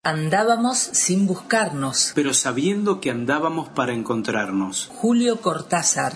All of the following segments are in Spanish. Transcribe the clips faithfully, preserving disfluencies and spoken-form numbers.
Andábamos sin buscarnos. Pero sabiendo que andábamos para encontrarnos. Julio Cortázar.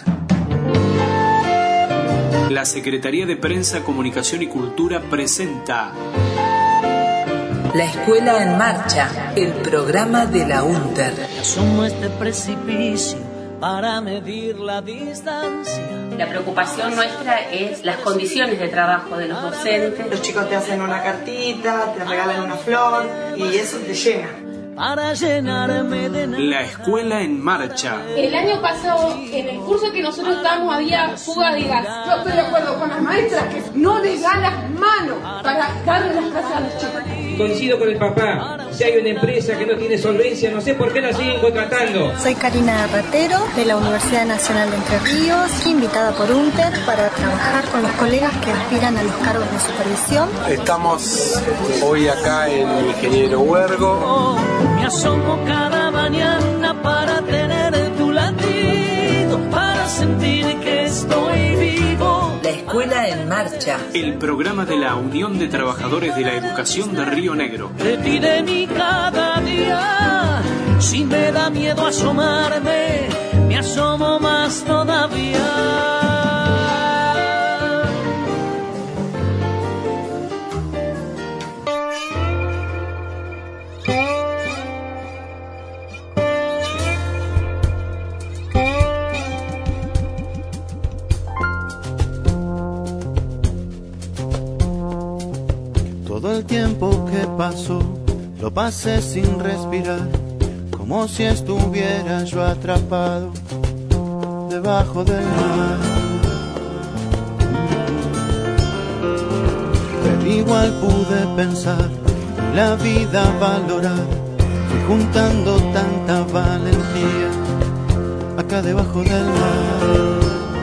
La Secretaría de Prensa, Comunicación y Cultura presenta La Escuela en Marcha, el programa de la UNTER. Asumo este precipicio para medir la distancia. La preocupación nuestra es las condiciones de trabajo de los docentes. Los chicos te hacen una cartita, te regalan una flor y eso te llena. Para llenarme de nada. La Escuela en Marcha. El año pasado, en el curso que nosotros estábamos, había fuga de gas. Yo estoy de acuerdo con las maestras que no les dan las manos para darle las clases a los chicos. Coincido con el papá. Si hay una empresa que no tiene solvencia, no sé por qué la siguen contratando. Soy Karina Ratero, de la Universidad Nacional de Entre Ríos, invitada por UNTER para trabajar con los colegas que aspiran a los cargos de supervisión. Estamos hoy acá en Ingeniero Huergo. Me asomo cada mañana para tener tu latido, para sentir que estoy vivo. La Escuela en Marcha. El programa de la Unión de Trabajadores de la Educación de Río Negro. De ti, de mí cada día. Si me da miedo asomarme, me asomo más todavía. Todo el tiempo que pasó, lo pasé sin respirar, como si estuviera yo atrapado debajo del mar. Pero igual pude pensar y la vida valorar, fui juntando tanta valentía acá debajo del mar.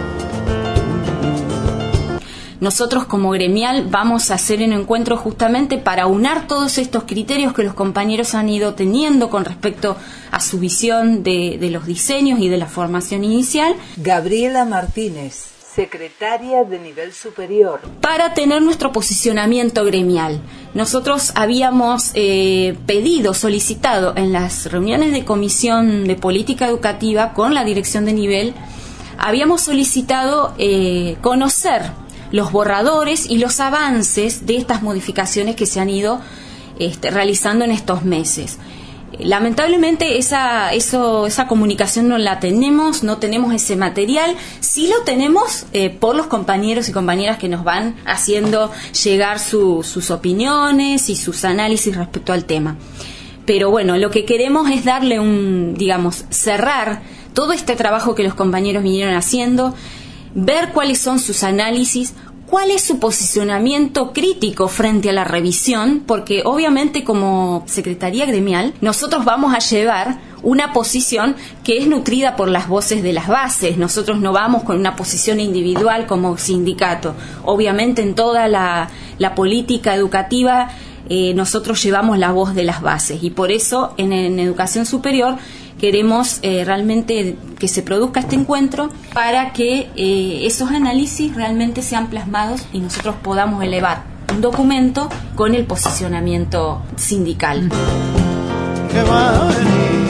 Nosotros como gremial vamos a hacer un encuentro justamente para unar todos estos criterios que los compañeros han ido teniendo con respecto a su visión de, de los diseños y de la formación inicial. Gabriela Martínez, secretaria de nivel superior. Para tener nuestro posicionamiento gremial. Nosotros habíamos eh, pedido, solicitado en las reuniones de comisión de política educativa con la dirección de nivel, habíamos solicitado eh, conocer los borradores y los avances de estas modificaciones que se han ido este, realizando en estos meses. Lamentablemente esa, eso, esa comunicación no la tenemos, no tenemos ese material, sí lo tenemos eh, por los compañeros y compañeras que nos van haciendo llegar su, sus opiniones y sus análisis respecto al tema. Pero bueno, lo que queremos es darle un, digamos, cerrar todo este trabajo que los compañeros vinieron haciendo, ver cuáles son sus análisis, cuál es su posicionamiento crítico frente a la revisión, porque obviamente como Secretaría Gremial nosotros vamos a llevar una posición que es nutrida por las voces de las bases. Nosotros no vamos con una posición individual como sindicato. Obviamente en toda la, la política educativa eh, nosotros llevamos la voz de las bases y por eso en, en educación superior queremos eh, realmente que se produzca este encuentro para que eh, esos análisis realmente sean plasmados y nosotros podamos elevar un documento con el posicionamiento sindical. ¿Qué va a venir?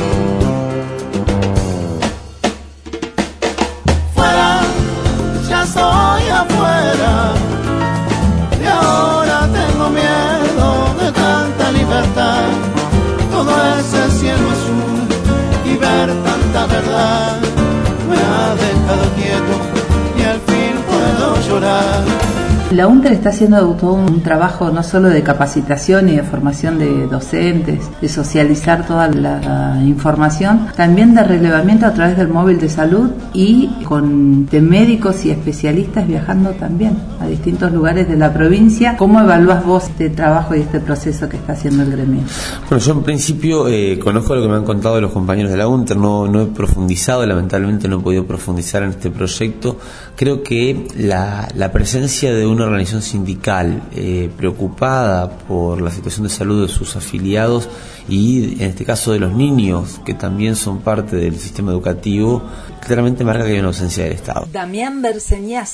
Fuera, ya estoy afuera y ahora tengo miedo de tanta libertad. Todo ese cielo azul y ver tanta verdad me ha dejado quieto y al fin puedo llorar. La UNTER está haciendo todo un trabajo no solo de capacitación y de formación de docentes, de socializar toda la información, también de relevamiento a través del móvil de salud y con de médicos y especialistas viajando también a distintos lugares de la provincia. ¿Cómo evalúas vos este trabajo y este proceso que está haciendo el gremio? Bueno, yo en principio eh, conozco lo que me han contado los compañeros de la UNTER, no, no he profundizado, lamentablemente no he podido profundizar en este proyecto. Creo que la, la presencia de una organización sindical eh, preocupada por la situación de salud de sus afiliados y en este caso de los niños que también son parte del sistema educativo, claramente marca que hay una ausencia del Estado. Damián Berseñasi,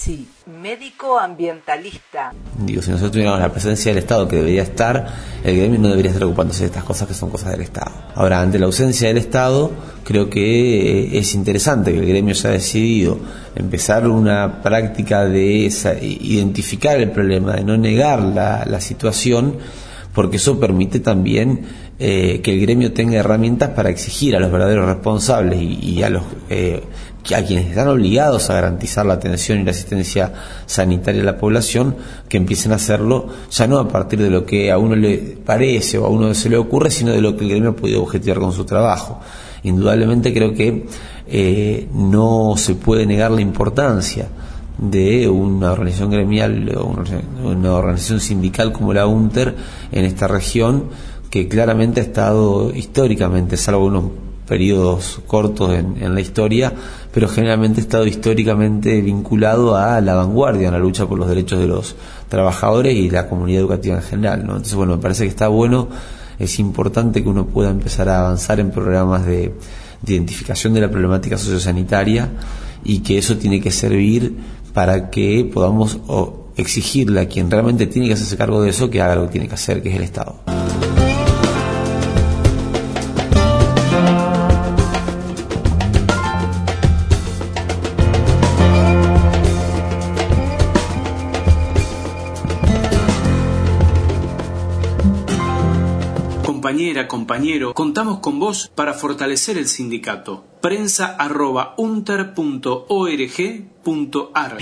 médico ambientalista. Digo, si nosotros tuviéramos la presencia del Estado que debería estar, el gremio no debería estar ocupándose de estas cosas que son cosas del Estado. Ahora, ante la ausencia del Estado, creo que es interesante que el gremio haya decidido empezar una práctica de esa, identificar el problema, de no negar la, la situación, porque eso permite también eh, que el gremio tenga herramientas para exigir a los verdaderos responsables y, y a los eh, a quienes están obligados a garantizar la atención y la asistencia sanitaria a la población, que empiecen a hacerlo ya no a partir de lo que a uno le parece o a uno se le ocurre, sino de lo que el gremio ha podido objetivar con su trabajo. Indudablemente creo que eh, no se puede negar la importancia de una organización gremial o una organización sindical como la UNTER en esta región, que claramente ha estado históricamente, salvo unos periodos cortos en, en la historia, pero generalmente ha estado históricamente vinculado a la vanguardia en la lucha por los derechos de los trabajadores y la comunidad educativa en general, ¿no? Entonces, bueno, me parece que está bueno, es importante que uno pueda empezar a avanzar en programas de, de identificación de la problemática sociosanitaria, y que eso tiene que servir para que podamos o, exigirle a quien realmente tiene que hacerse cargo de eso que haga lo que tiene que hacer, que es el Estado. Compañera, compañero, contamos con vos para fortalecer el sindicato. Prensa arroba unter punto org punto ar.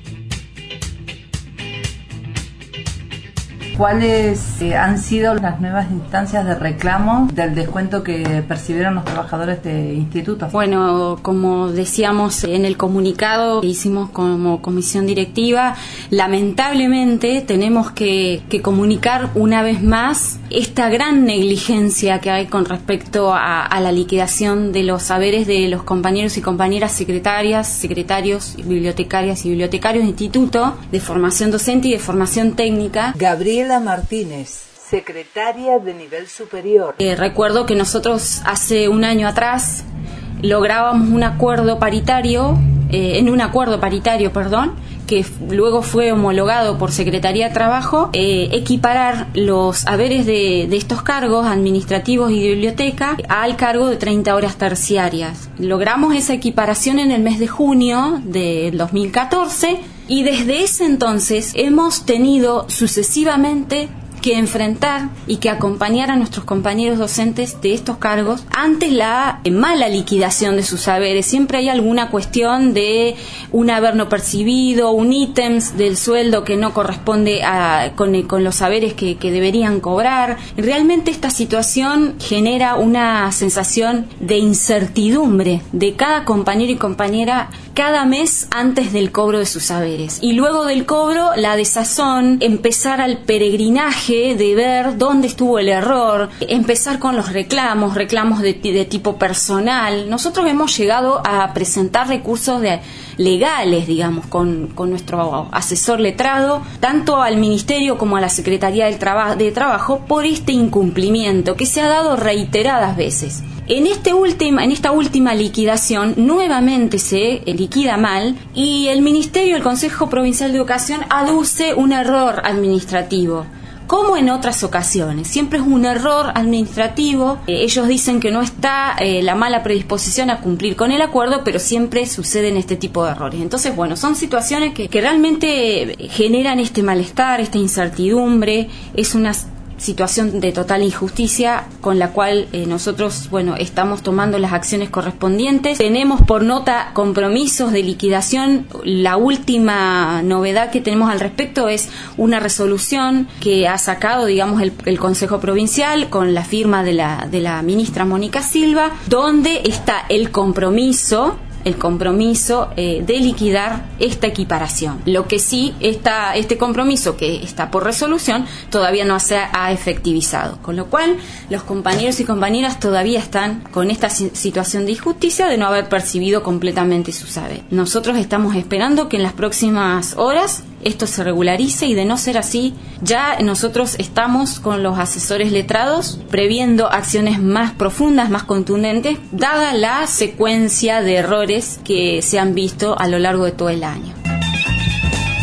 ¿Cuáles eh, han sido las nuevas instancias de reclamo del descuento que percibieron los trabajadores de institutos? Bueno, como decíamos en el comunicado que hicimos como comisión directiva, lamentablemente tenemos que, que comunicar una vez más esta gran negligencia que hay con respecto a, a la liquidación de los saberes de los compañeros y compañeras secretarias, secretarios, bibliotecarias y bibliotecarios de instituto de formación docente y de formación técnica. Gabriela Martínez, secretaria de nivel superior. Eh, recuerdo que nosotros hace un año atrás lográbamos un acuerdo paritario, eh, en un acuerdo paritario, perdón, que luego fue homologado por Secretaría de Trabajo, eh, equiparar los haberes de, de estos cargos administrativos y de biblioteca al cargo de treinta horas terciarias. Logramos esa equiparación en el mes de junio del dos mil catorce y desde ese entonces hemos tenido sucesivamente que enfrentar y que acompañar a nuestros compañeros docentes de estos cargos ante la mala liquidación de sus saberes. Siempre hay alguna cuestión de un haber no percibido, un ítems del sueldo que no corresponde a, con, con los saberes que, que deberían cobrar. Realmente esta situación genera una sensación de incertidumbre de cada compañero y compañera cada mes antes del cobro de sus saberes. Y luego del cobro, la desazón, empezar al peregrinaje de ver dónde estuvo el error, empezar con los reclamos, reclamos de, de tipo personal. Nosotros hemos llegado a presentar recursos de, legales, digamos, con, con nuestro asesor letrado, tanto al Ministerio como a la Secretaría del Traba- de Trabajo, por este incumplimiento que se ha dado reiteradas veces. En, este última, en esta última liquidación nuevamente se liquida mal y el Ministerio, el Consejo Provincial de Educación, aduce un error administrativo. Como en otras ocasiones, siempre es un error administrativo. Eh, ellos dicen que no está eh, la mala predisposición a cumplir con el acuerdo, pero siempre suceden este tipo de errores. Entonces, bueno, son situaciones que, que realmente generan este malestar, esta incertidumbre. Es una situación de total injusticia con la cual eh, nosotros, bueno, estamos tomando las acciones correspondientes. Tenemos por nota compromisos de liquidación. La última novedad que tenemos al respecto es una resolución que ha sacado, digamos, el, el Consejo Provincial con la firma de la, de la ministra Mónica Silva, donde está el compromiso el compromiso eh, de liquidar esta equiparación. Lo que sí, está, este compromiso que está por resolución todavía no se ha efectivizado, con lo cual los compañeros y compañeras todavía están con esta situación de injusticia de no haber percibido completamente su saber. Nosotros estamos esperando que en las próximas horas esto se regularice y de no ser así, ya nosotros estamos con los asesores letrados previendo acciones más profundas, más contundentes, dada la secuencia de errores que se han visto a lo largo de todo el año.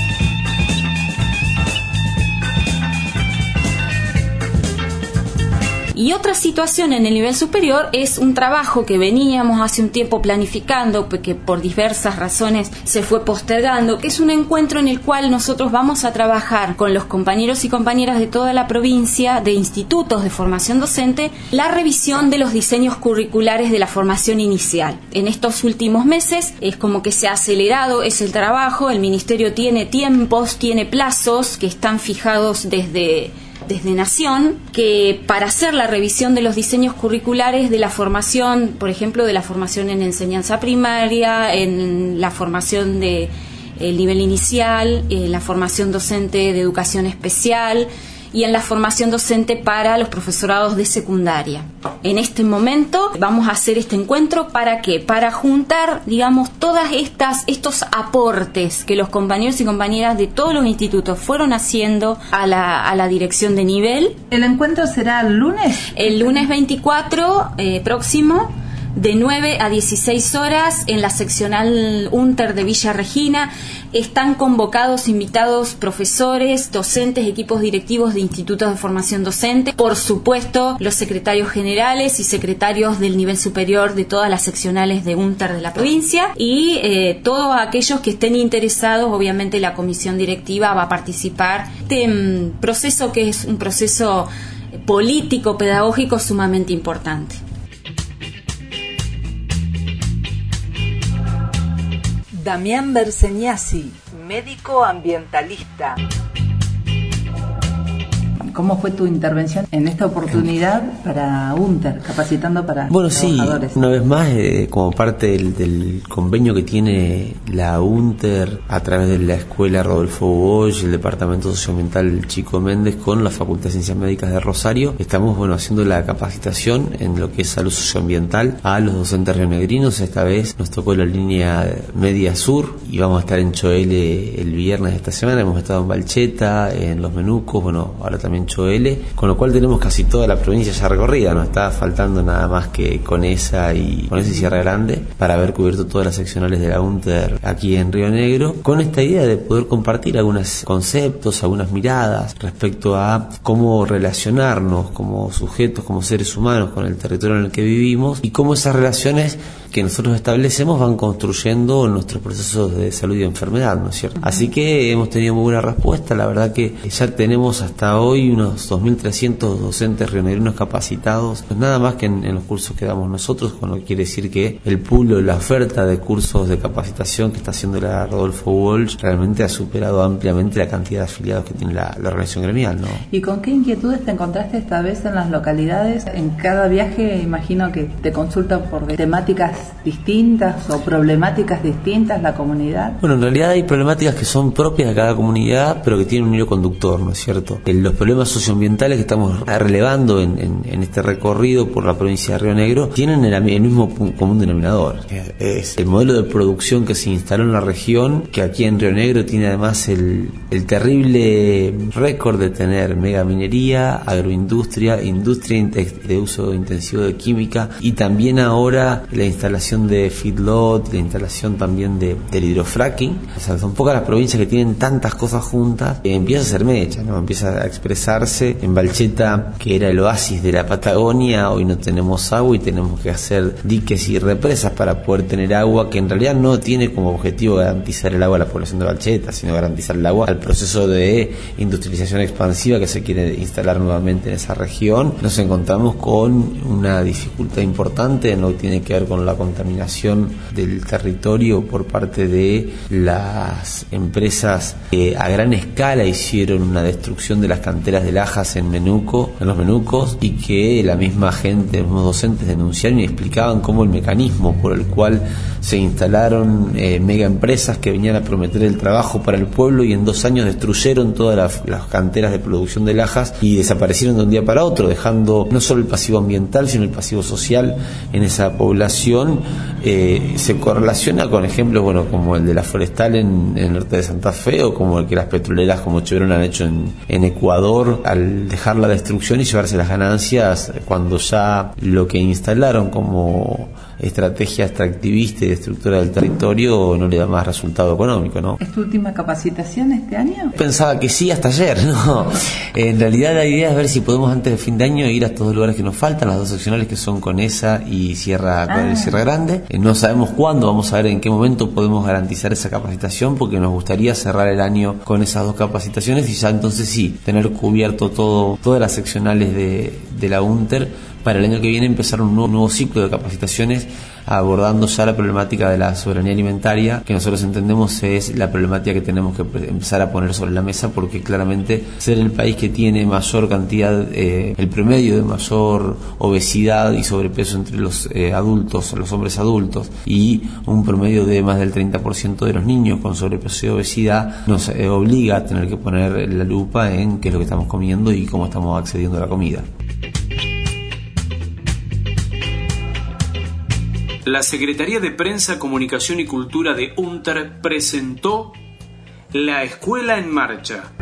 Y otra situación en el nivel superior es un trabajo que veníamos hace un tiempo planificando, que por diversas razones se fue postergando, que es un encuentro en el cual nosotros vamos a trabajar con los compañeros y compañeras de toda la provincia, de institutos de formación docente, la revisión de los diseños curriculares de la formación inicial. En estos últimos meses es como que se ha acelerado ese trabajo, el Ministerio tiene tiempos, tiene plazos que están fijados desde... desde Nación, que para hacer la revisión de los diseños curriculares de la formación, por ejemplo, de la formación en enseñanza primaria, en la formación de el nivel inicial, en la formación docente de educación especial y en la formación docente para los profesorados de secundaria. En este momento vamos a hacer este encuentro, ¿para qué? Para juntar, digamos, todas estas estos aportes que los compañeros y compañeras de todos los institutos fueron haciendo a la, a la dirección de nivel. ¿El encuentro será el lunes? El lunes veinticuatro eh, próximo, de nueve a dieciséis horas en la seccional UNTER de Villa Regina. Están convocados, invitados profesores, docentes, equipos directivos de institutos de formación docente, por supuesto los secretarios generales y secretarios del nivel superior de todas las seccionales de UNTER de la provincia y eh, todos aquellos que estén interesados. Obviamente la comisión directiva va a participar de este proceso que es un proceso político, pedagógico sumamente importante. Damián Berseñasi, médico ambientalista. ¿Cómo fue tu intervención en esta oportunidad para UNTER, capacitando para bueno, trabajadores? Sí, una vez más, eh, como parte del, del convenio que tiene la UNTER a través de la Escuela Rodolfo Bosch y el Departamento Socioambiental Chico Méndez con la Facultad de Ciencias Médicas de Rosario, estamos bueno haciendo la capacitación en lo que es salud socioambiental a los docentes rionegrinos. Esta vez nos tocó la línea media sur y vamos a estar en Choele el viernes de esta semana. Hemos estado en Balcheta, en Los Menucos, bueno, ahora también Choele, con lo cual tenemos casi toda la provincia ya recorrida. Nos está faltando nada más que Conesa y Conesa y Sierra Grande para haber cubierto todas las seccionales de la UNTER aquí en Río Negro, con esta idea de poder compartir algunos conceptos, algunas miradas respecto a cómo relacionarnos como sujetos, como seres humanos con el territorio en el que vivimos y cómo esas relaciones que nosotros establecemos van construyendo nuestros procesos de salud y enfermedad, ¿no es cierto? Así que hemos tenido muy buena respuesta. La verdad que ya tenemos hasta hoy unos dos mil trescientos docentes rionegrinos capacitados, pues nada más que en, en los cursos que damos nosotros, con lo que quiere decir que el pool, la oferta de cursos de capacitación que está haciendo la Rodolfo Walsh realmente ha superado ampliamente la cantidad de afiliados que tiene la, la organización gremial, ¿no? ¿Y con qué inquietudes te encontraste esta vez en las localidades? En cada viaje imagino que te consultan por temáticas distintas o problemáticas distintas la comunidad. Bueno, en realidad hay problemáticas que son propias de cada comunidad, pero que tienen un hilo conductor, ¿no es cierto? Los problemas socioambientales que estamos relevando en, en, en este recorrido por la provincia de Río Negro tienen el, el mismo común denominador. Es el modelo de producción que se instaló en la región, que aquí en Río Negro tiene además el, el terrible récord de tener megaminería, agroindustria, industria de uso intensivo de química y también ahora la instalación de feedlot, la instalación también de, del hidrofracking. O sea, son pocas las provincias que tienen tantas cosas juntas. Eh, empieza a ser mecha, ¿no? Empieza a expresarse. En Balcheta, que era el oasis de la Patagonia, hoy no tenemos agua y tenemos que hacer diques y represas para poder tener agua, que en realidad no tiene como objetivo garantizar el agua a la población de Balcheta, sino garantizar el agua al proceso de industrialización expansiva que se quiere instalar nuevamente en esa región. Nos encontramos con una dificultad importante en lo que tiene que ver con la contaminación del territorio por parte de las empresas que a gran escala hicieron una destrucción de las canteras de lajas en Menuco, en los Menucos, y que la misma gente, los mismos docentes denunciaron y explicaban cómo el mecanismo por el cual se instalaron eh, mega empresas que venían a prometer el trabajo para el pueblo y en dos años destruyeron todas las, las canteras de producción de lajas y desaparecieron de un día para otro, dejando no solo el pasivo ambiental sino el pasivo social en esa población información eh, se correlaciona con ejemplos, bueno, como el de la forestal en, en el norte de Santa Fe, o como el que las petroleras como Chevron han hecho en, en Ecuador, al dejar la destrucción y llevarse las ganancias cuando ya lo que instalaron como estrategia extractivista y destructora del territorio no le da más resultado económico, ¿no? ¿Es tu última capacitación este año? Pensaba que sí hasta ayer, ¿no? En realidad la idea es ver si podemos antes de fin de año ir a estos dos lugares que nos faltan, las dos seccionales que son Conesa y Sierra, ah. Sierra Grande. Eh, no sabemos cuándo, vamos a ver en qué momento podemos garantizar esa capacitación, porque nos gustaría cerrar el año con esas dos capacitaciones y ya entonces sí, tener cubierto todo, todas las seccionales de, de la UNTER, para el año que viene empezar un nuevo, nuevo ciclo de capacitaciones abordando ya la problemática de la soberanía alimentaria, que nosotros entendemos es la problemática que tenemos que empezar a poner sobre la mesa, porque claramente ser el país que tiene mayor cantidad, eh, el promedio de mayor obesidad y sobrepeso entre los eh, adultos, los hombres adultos, y un promedio de más del treinta por ciento de los niños con sobrepeso y obesidad, nos eh, obliga a tener que poner la lupa en qué es lo que estamos comiendo y cómo estamos accediendo a la comida. La Secretaría de Prensa, Comunicación y Cultura de UNTER presentó La Escuela en Marcha,